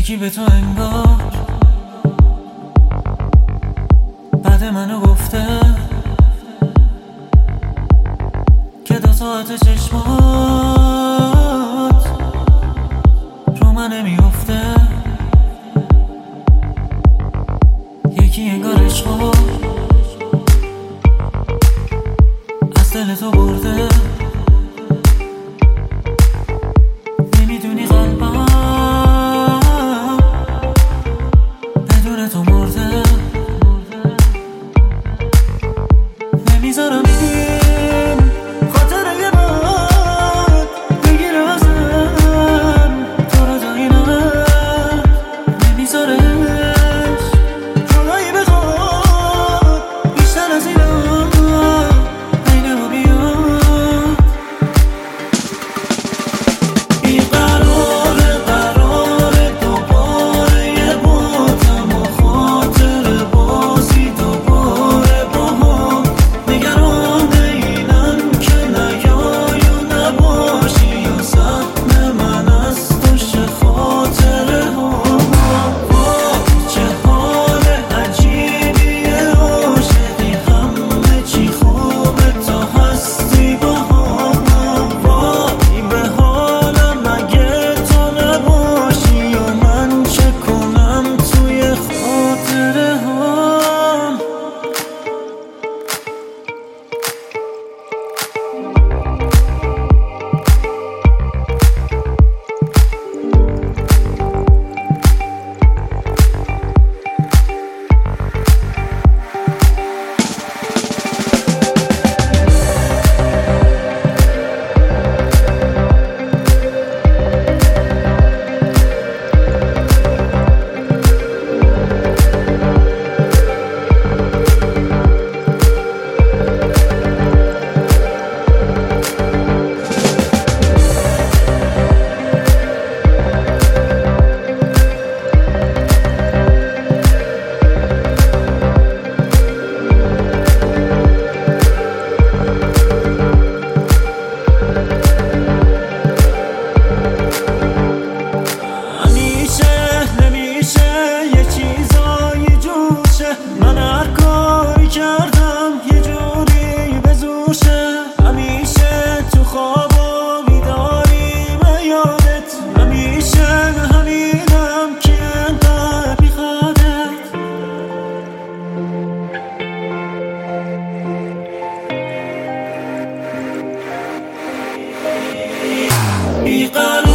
یکی به تو انگار بعد منو گفته که 2 ساعت چشمات رو من نمیافته. یکی انگار عشقو از دل تو برده. نمیدونی قلبم بدون تو مرده. نمیذارم این خاطره یه بار بگیره ازم تو رو داینم. نمیذارش جدایی بخواد بیشتر از اینا بین ما بیاد. این قراره دوباره یه باتم و خاطر بازی دوباره با هم. نگران اینم که نیای و نباشی یا سهم من از توش خاطره هم. چه حال عجیبیه عاشقی، همه چی خوبه تا هستی با هم. وای به حالم اگه تو نباشی یا من چه کنم توی خاطره هم. من هر کاری کردم یه جوری به زوشه. همیشه تو خواب و بیداری به یادت. همیشه همینم که انقدر بیخوادت.